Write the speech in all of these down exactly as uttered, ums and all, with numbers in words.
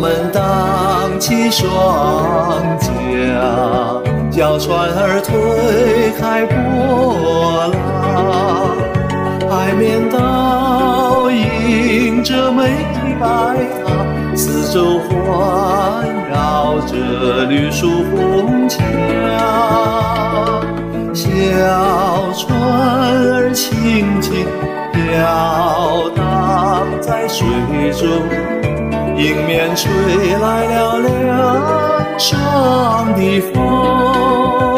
们荡起双桨，叫船儿推开波浪。海面倒映着美丽白塔，四周环绕着绿树红墙。小船儿轻轻飘荡在水中，迎面吹来了凉爽的风。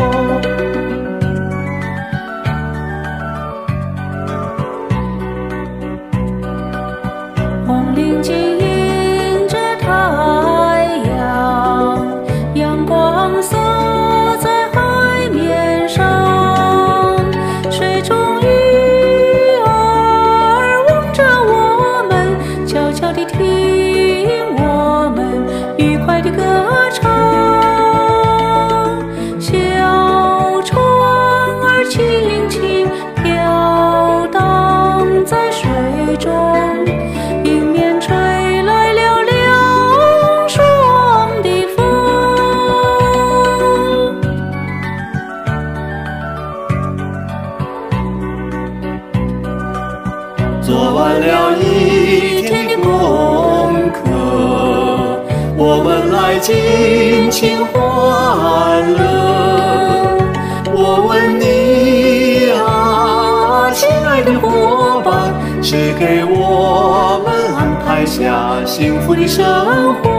红领巾迎着太阳，阳光洒在海面上，水中鱼儿望着我们，悄悄地听我们愉快的歌唱。小船儿轻轻飘荡在水中，迎面吹来了凉爽的风。 做完了一天的功课，我们来尽情欢乐。我问你啊，亲爱的伙伴，谁给我们安排下幸福的生活？